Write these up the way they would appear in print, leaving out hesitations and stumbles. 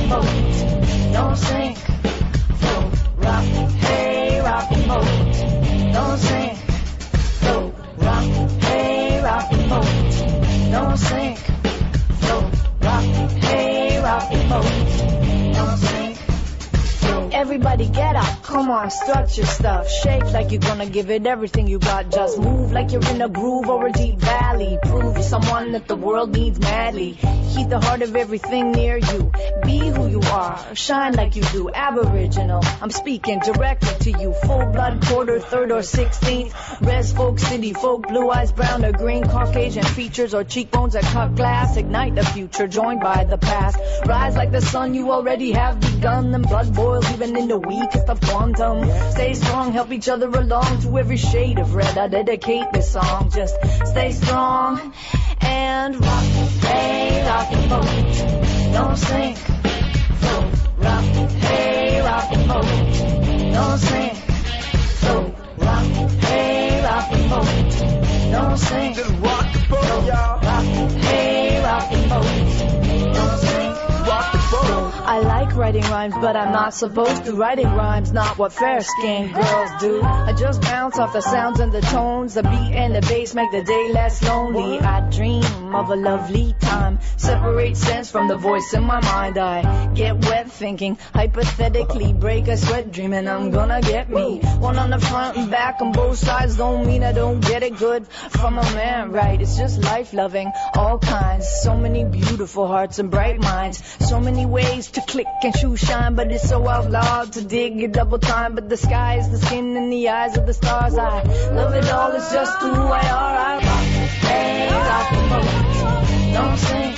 boat, don't sink. Float, rock, hey, rock the boat, don't sink. Float, rock, hey, rock the boat, don't sink. Float, rock, hey, rock the boat, don't sink. Everybody get up, come on, strut your stuff. Shake like you're gonna give it everything you got. Just move like you're in a groove or a deep valley. Prove you're someone that the world needs madly. Heat the heart of everything near you. Be who you are, shine like you do. Aboriginal, I'm speaking directly to you. Full blood, quarter, third or 16th. Res folk, city folk, blue eyes, brown or green. Caucasian features or cheekbones that cut glass. Ignite the future, joined by the past. Rise like the sun, you already have begun. And blood boils even in the weakest of quantum. Stay strong, help each other along. To every shade of red I dedicate this song. Just stay strong and rock. Hey, rock the boat, don't sink. Float, rock, hey, rock the boat, don't sink. Float, rock, hey, rock the boat, don't sink. Just rock the boat, y'all. Rock, hey, rock the boat, don't sink. Rock the boat. I like writing rhymes, but I'm not supposed to. Writing rhymes, not what fair-skinned girls do. I just bounce off the sounds and the tones. The beat and the bass make the day less lonely. I dream of a lovely time. Separate sense from the voice in my mind. I get wet thinking, hypothetically. Break a sweat dreaming I'm gonna get me. One on the front and back on both sides. Don't mean I don't get it good from a man, right? It's just life loving, all kinds. So many beautiful hearts and bright minds. So many ways to click and shoe shine, but it's so outlawed to dig it double time. But the sky is the skin in the eyes of the stars. I love it all, it's just who I are. I rock, hey, rock the boat, don't sink.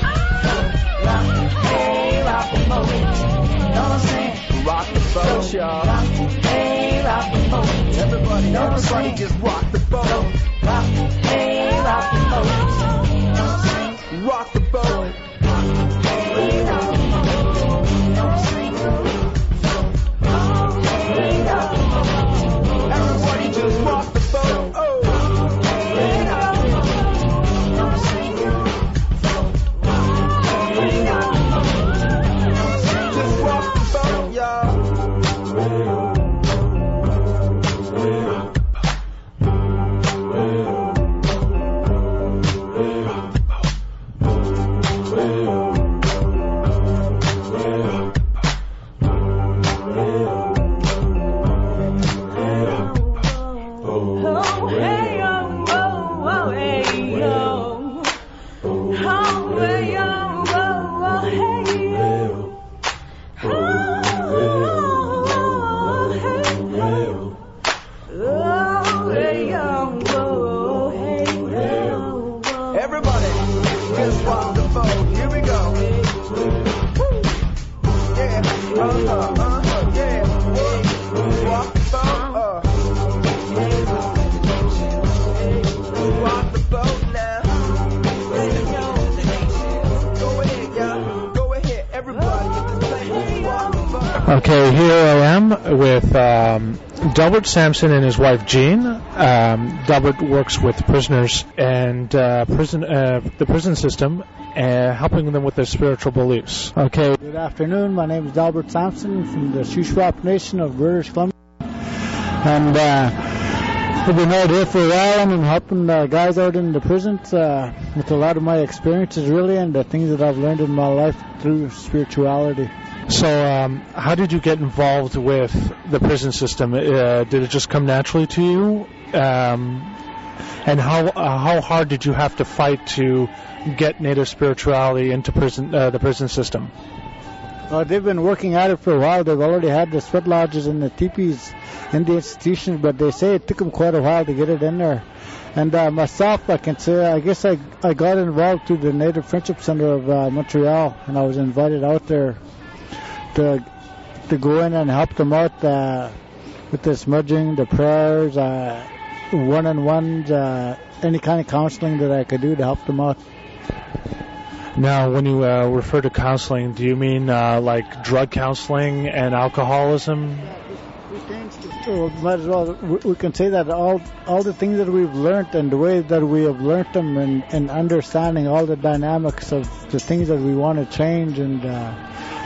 Rock, hey, rock the boat, don't sink. Rock the boat, y'all. Rock, hey, rock the boat, Everybody just rock the boat. Rock, hey, rock the boat, don't sink. Rock the boat. Hey, rock the boat, don't sink. Hey, rock the boat, Everybody just rock the boat. Oh. hey, rock the boat, don't sink. Hey, rock the boat, don't sink. Just rock the boat, y'all. Everybody, just rock the boat. Here we go. Woo. Yeah, yeah. Rock the boat, rock the boat now. Go ahead, y'all. Go ahead, everybody. Rock the boat. Okay, here I am with Delbert Sampson and his wife Jean. Delbert works with prisoners and the prison system, helping them with their spiritual beliefs. Okay. Good afternoon. My name is Delbert Sampson from the Shuswap Nation of British Columbia. And I've been out here for a while, and I'm helping guys out in the prisons with a lot of my experiences, really, and the things that I've learned in my life through spirituality. So how did you get involved with the prison system? Did it just come naturally to you? And how hard did you have to fight to get Native spirituality into the prison system? They've been working at it for a while. They've already had the sweat lodges and the teepees in the institutions, but they say it took them quite a while to get it in there. And myself, I can say, I guess I got involved through the Native Friendship Center of Montreal, and I was invited out there to go in and help them out with the smudging, the prayers, one-on-ones, any kind of counseling that I could do to help them out. Now, when you refer to counseling, do you mean like drug counseling and alcoholism? Might as well. We can say that all the things that we've learned and the way that we have learned them and understanding all the dynamics of the things that we want to change and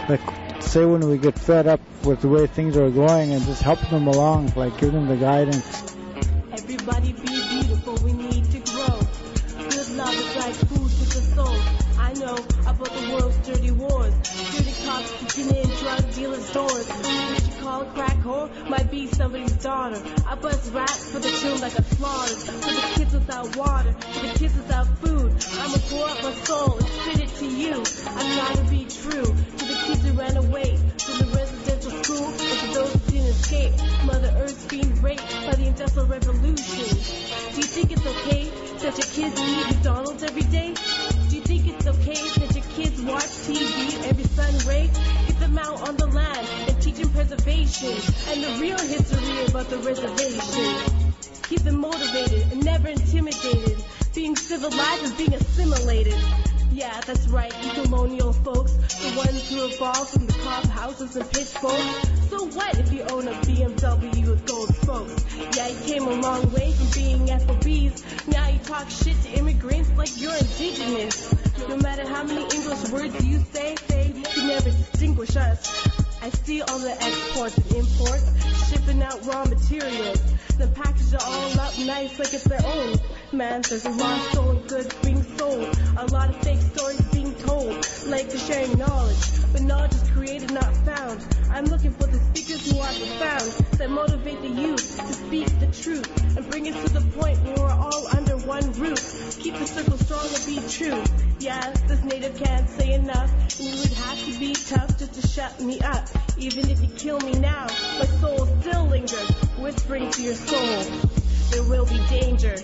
say when we get fed up with the way things are going, and just help them along, like give them the guidance. Everybody be beautiful, we need to grow. Good love is like food to the soul. I know about the world's dirty wars. Dirty cops kicking in drug dealers' doors. What you call a crack whore might be somebody's daughter. I bust raps for the children like a slaughter. For the kids without water, for the kids without food. I'ma pour out my soul and spit it to you. I gotta be true to the kids who ran away from the residential school and to those who didn't escape. Mother Earth's being raped by the Industrial Revolution. Do you think it's okay that your kids eat McDonald's every day? Do you think it's okay that your kids watch TV every Sunday? Get them out on the land and teach them preservation and the real history about the reservation. Keep them motivated and never intimidated. Being civilized is being assimilated. Yeah, that's right, you colonial folks, the ones who evolved from the cob houses and pitchforks. So what if you own a BMW with gold spokes? Yeah, you came a long way from being FOBs. Now you talk shit to immigrants like you're indigenous. No matter how many English words you say, you can never distinguish us. I see all the exports and imports, shipping out raw materials, then package it all up nice like it's their own. Man, there's a lot of stolen goods being sold, a lot of fake stories being told, like they're sharing knowledge, but knowledge is created, not found. I'm looking for the speakers who are profound, that motivate the youth to speak the truth, and bring us to the point where we're all under one roof. Keep the circle strong and be true. Yeah, this native can't say enough, and you would have to be tough just to shut me up. Even if you kill me now, my soul still lingers, whispering to your soul, there will be danger.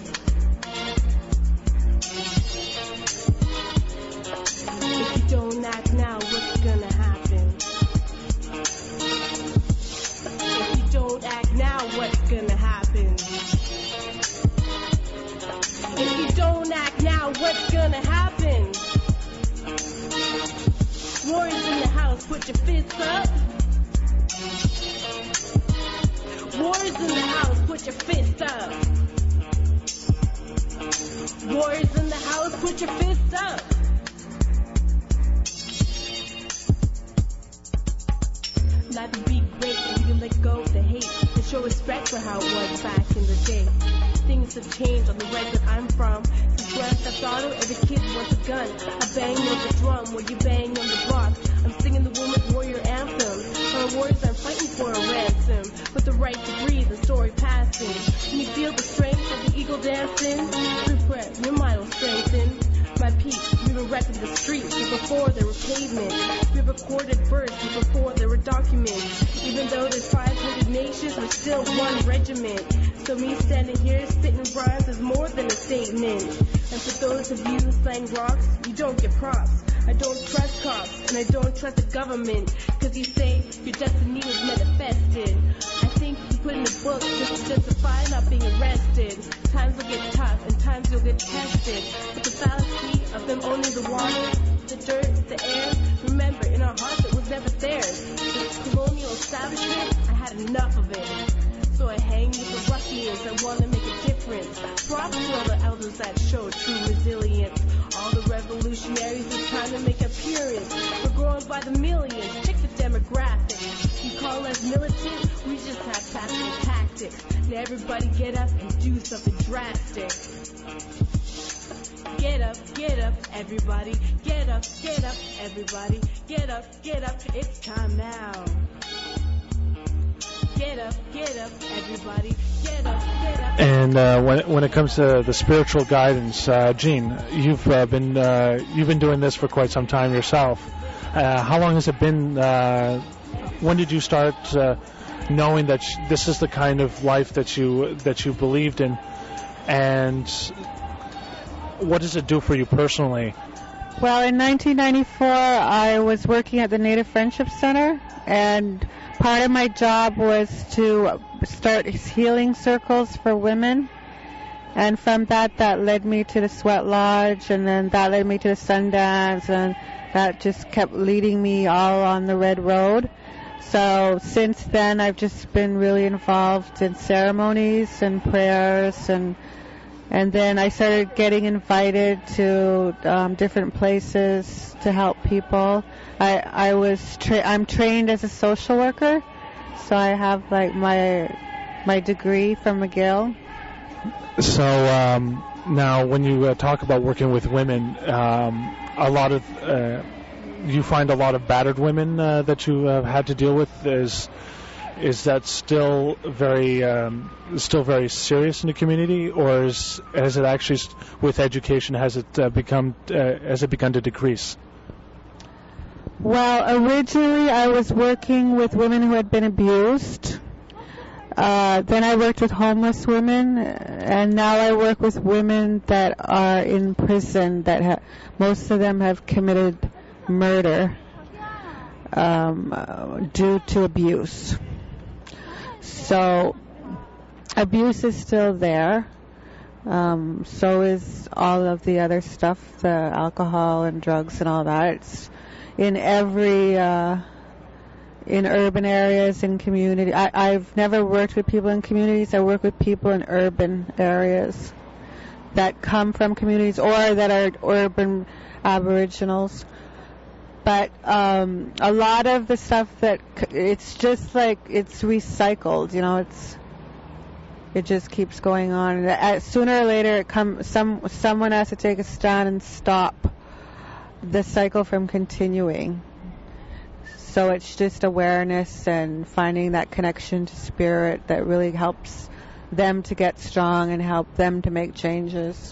If you don't act now, what's gonna happen? If you don't act now, what's gonna happen? If you don't act now, what's gonna happen? Warriors in the house, put your fists up. Warriors in the house, put your fists up. Warriors in the house, put your fists up. Life would be great if you could let go of the hate and show respect for how it was back in the day. Things have changed on the red that I'm from. Since Grand Theft Auto, every kid wants a gun. I bang on the drum while you bang on the block. I'm singing the woman's warrior anthem. For warriors, I'm fighting for a ransom. With the right to breathe, the story passing. Can you feel the strength of the eagle dancing? Regret, your mind will strengthen. My peace, we were wrecking the streets before there were pavement. We recorded births before there were documents. Even though there's 500 nations, we're still one regiment. So me standing here spitting rhymes is more than a statement. And for those of you who slang rocks, you don't get props. I don't trust cops, and I don't trust the government. Cause you say your destiny was manifested. I think you put in the book just to justify not being arrested. Times will get tough, and times you'll get tested. But the fallacy of them owning the water, the dirt, the air, remember, in our hearts it was never theirs. This colonial establishment, I had enough of it. So I hang with the ruffians that want to make a difference. Props to all the elders that show true resilience. All the revolutionaries it's time to make appearance. We're growing by the millions. Check the demographics. You call us militant? We just have tactical tactics. Now everybody get up and do something drastic. Get up, everybody. Get up, everybody. Get up, it's time now. Get up, everybody. Get up. And when it comes to the spiritual guidance, Gene, you've been doing this for quite some time yourself. How long has it been? When did you start knowing that this is the kind of life that you believed in, and what does it do for you personally? Well, in 1994, I was working at the Native Friendship Center, and part of my job was to start healing circles for women. And from that led me to the Sweat Lodge, and then that led me to the Sundance, and that just kept leading me all on the Red Road. So since then, I've just been really involved in ceremonies and prayers and And then I started getting invited to different places to help people. I'm trained as a social worker, so I have like my degree from McGill. So now, when you talk about working with women, a lot of you find a lot of battered women that you have had to deal with. Is that still very serious in the community, or has it actually, with education, has it begun to decrease? Well, originally I was working with women who had been abused. Then I worked with homeless women, and now I work with women that are in prison that most of them have committed murder due to abuse. So abuse is still there. So is all of the other stuff, the alcohol and drugs and all that. It's in every in urban areas, in community. I've never worked with people in communities. I work with people in urban areas that come from communities or that are urban aboriginals. But a lot of the stuff that it's just like it's recycled, you know. It just keeps going on. Sooner or later, someone has to take a stand and stop the cycle from continuing. So it's just awareness and finding that connection to spirit that really helps them to get strong and help them to make changes.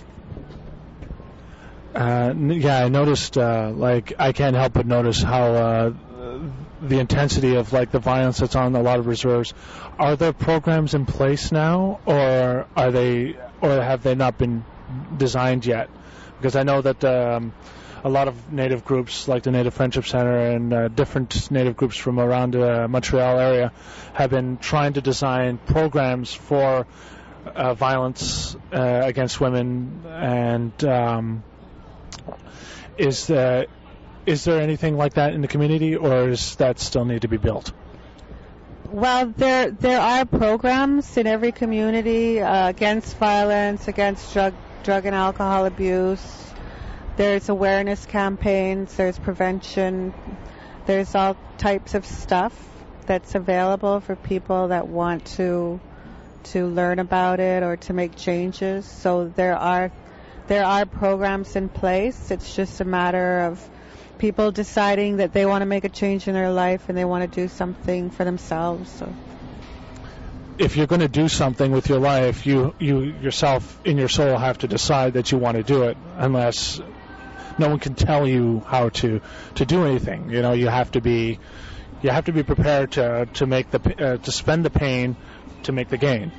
Yeah, I noticed, I can't help but notice how the intensity of, like, the violence that's on a lot of reserves. Are there programs in place now, or have they not been designed yet? Because I know that a lot of Native groups, like the Native Friendship Center and different Native groups from around the Montreal area, have been trying to design programs for violence against women. And is there anything like that in the community, or does that still need to be built? Well, there are programs in every community against violence, against drug and alcohol abuse. There's awareness campaigns, there's prevention, there's all types of stuff that's available for people that want to learn about it or to make changes. So there are programs in place. It's just a matter of people deciding that they want to make a change in their life and they want to do something for themselves. So if you're going to do something with your life, you yourself in your soul have to decide that you want to do it, unless no one can tell you how to do anything. You know, you have to be prepared to make to spend the pain to make the gain.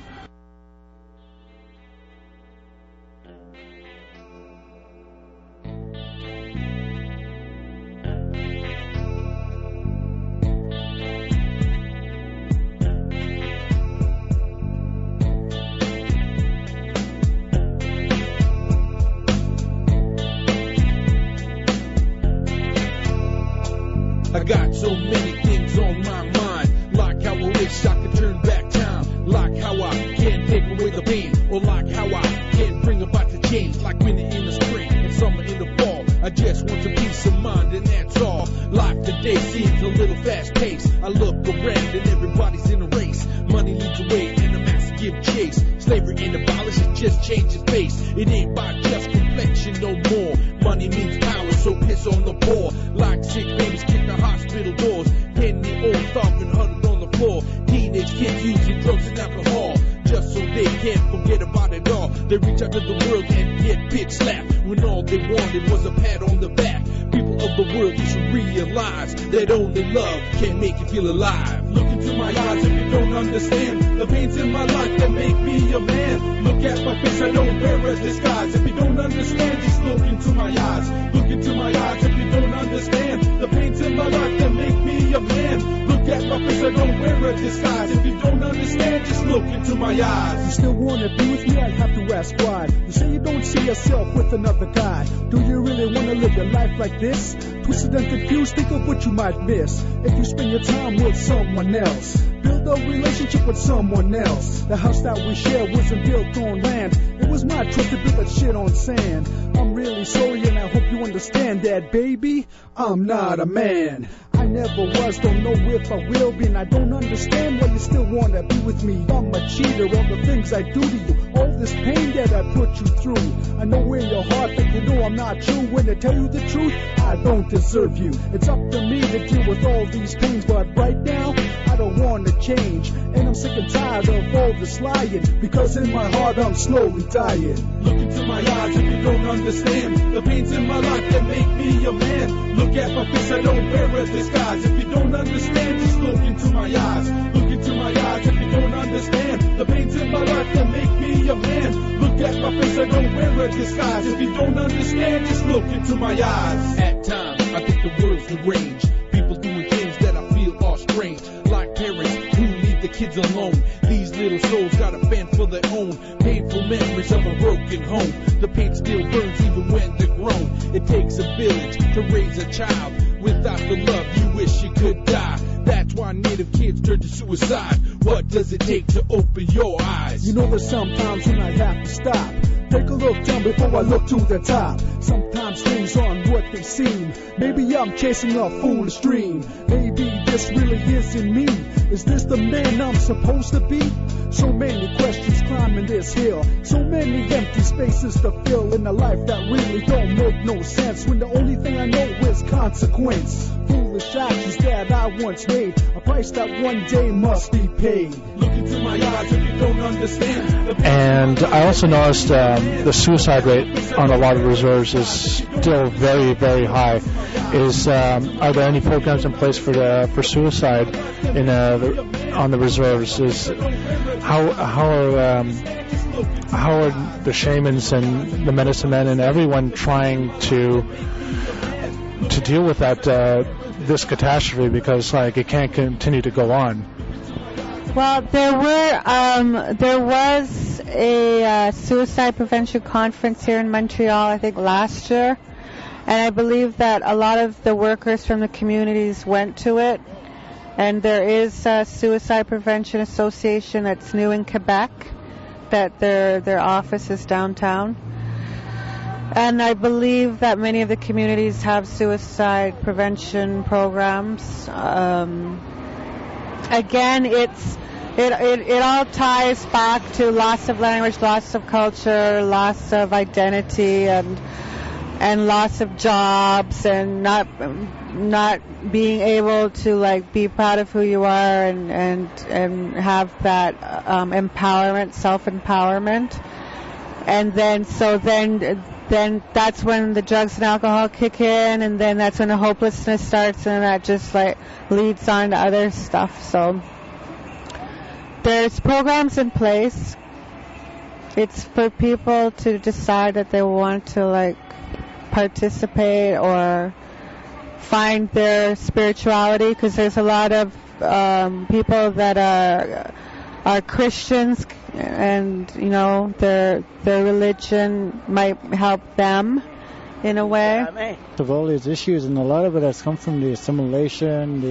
I got so many things on my mind, like how I wish I could turn back time, like how I can't take away the pain, or like how I can't bring about the change, like winter in the spring and summer in the fall. I just want some peace of mind and that's all. Life today seems a little fast paced. I look around and everybody's in a race. Money leads away in a massive chase. Slavery ain't abolished, it just changes face. It ain't by just complexion no more. Money means power, so piss on the poor. Like sick babies kick the hospital doors. 10-year-old starving huddled on the floor. Teenage kids using drugs and alcohol, just so they can't forget about it all. They reach out to the world and get bitch slapped, when all they wanted was a pat on the back. People of the world, you should realize that only love can make you feel alive. Look into my eyes if you don't understand the pains in my life that make me a man. Look at my face, I don't wear a disguise. If you don't understand, just look into my eyes. Look into my eyes if you don't understand the pains in my life that make me a man. Look at my face, I don't wear a disguise. If you don't understand, understand, just look into my eyes. You still wanna be with me? I'd have to ask why. You say you don't see yourself with another guy. Do you really wanna live your life like this? Twisted and confused, think of what you might miss if you spend your time with someone else. Build a relationship with someone else. The house that we share wasn't built on land. It was my choice to build that shit on sand. I'm really sorry and I hope you understand that, baby. I'm not a man. I never was, don't know if I will be, and I don't understand why you still wanna be with me. I'm a cheater, all the things I do to you, all this pain that I put you through. I know in your heart that you know I'm not true. When I tell you the truth, I don't deserve you. It's up to me to deal with all these pains, but right now, I don't wanna change. And I'm sick and tired of all this lying, because in my heart I'm slowly dying. Look into my eyes if you don't understand the pains in my life that make me a man. Look at my face, I don't wear a disguise. If you don't understand, just look into my eyes. Look into my eyes if you don't understand the pains in my life that make me a man. Look at my face, I don't wear a disguise. If you don't understand, just look into my eyes. At times, I think the world's deranged. People doing things that I feel are strange. Like parents who leave the kids alone. These little souls gotta fend for their own. Painful memories of a broken home. The pain still burns even when they're grown. It takes a village to raise a child. Without the love, you wish you could die. That's why Native kids turn to suicide. What does it take to open your eyes? You know there's sometimes when I have to stop. Take a look down before I look to the top. Sometimes things aren't what they seem. Maybe I'm chasing a foolish dream. Maybe this really isn't me. Is this the man I'm supposed to be? So many questions climbing this hill. So many empty spaces to fill in a life that really don't make no sense. When the only thing I know is consequence. Foolish actions that I once made. A price that one day must be paid. Look into my eyes if you don't understand. And I also noticed the suicide rate on a lot of reserves is still very, very high. Are there any programs in place for suicide on the reserves? How are the shamans and the medicine men and everyone trying to deal with this catastrophe, because it can't continue to go on? Well, there was a suicide prevention conference here in Montreal, I think last year, and I believe that a lot of the workers from the communities went to it. And there is a Suicide Prevention Association that's new in Quebec, that their office is downtown. And I believe that many of the communities have suicide prevention programs. Again, it all ties back to loss of language, loss of culture, loss of identity, and loss of jobs, and not being able to be proud of who you are and have that empowerment, self-empowerment. And then that's when the drugs and alcohol kick in, and then that's when the hopelessness starts, and that just leads on to other stuff. So there's programs in place. It's for people to decide that they want to participate or find their spirituality, because there's a lot of people that are Christians, and their religion might help them in a way. Of all these issues, and a lot of it has come from the assimilation.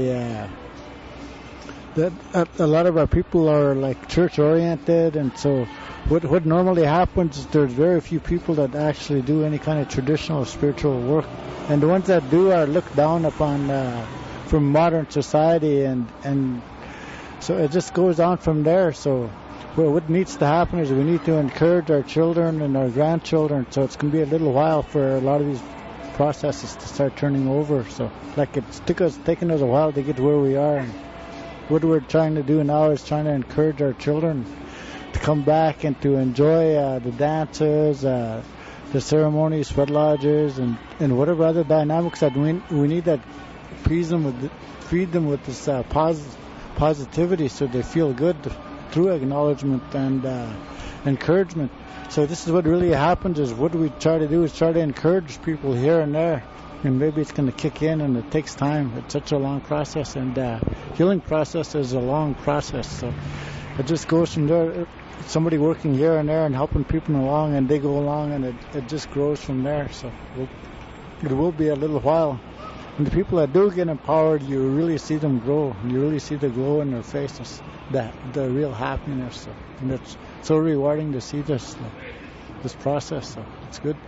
A lot of our people are church oriented, and so what normally happens is there's very few people that actually do any kind of traditional spiritual work, and the ones that do are looked down upon from modern society, and so it just goes on from there. So what needs to happen is we need to encourage our children and our grandchildren. So it's going to be a little while for a lot of these processes to start turning over. So it's taken us a while to get to where we are. And what we're trying to do now is trying to encourage our children to come back and to enjoy the dances, the ceremonies, sweat lodges, and whatever other dynamics that we need that feed them with this positivity, so they feel good through acknowledgement and encouragement. So this is what really happens, is what we try to do is try to encourage people here and there, and maybe it's going to kick in, and it takes time. It's such a long process, and healing process is a long process. So it just goes from there. Somebody working here and there and helping people along, and they go along, and it just grows from there. So it will be a little while. And the people that do get empowered, you really see them grow. You really see the glow in their faces, the real happiness. So, and it's so rewarding to see this process. So it's good.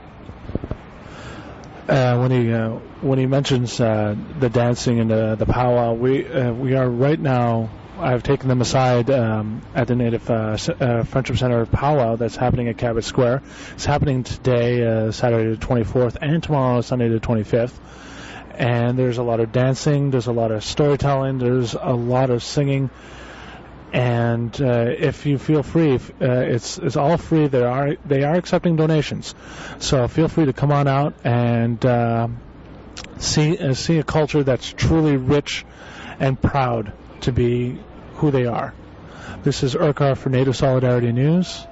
When he mentions the dancing and the powwow, we are right now. I've taken them aside at the Native Friendship Center powwow that's happening at Cabot Square. It's happening today, Saturday the 24th, and tomorrow, Sunday the 25th. And there's a lot of dancing, there's a lot of storytelling, there's a lot of singing. And if you feel free, it's all free. They are accepting donations, so feel free to come on out and see a culture that's truly rich and proud to be who they are. This is Urquhart for Native Solidarity News.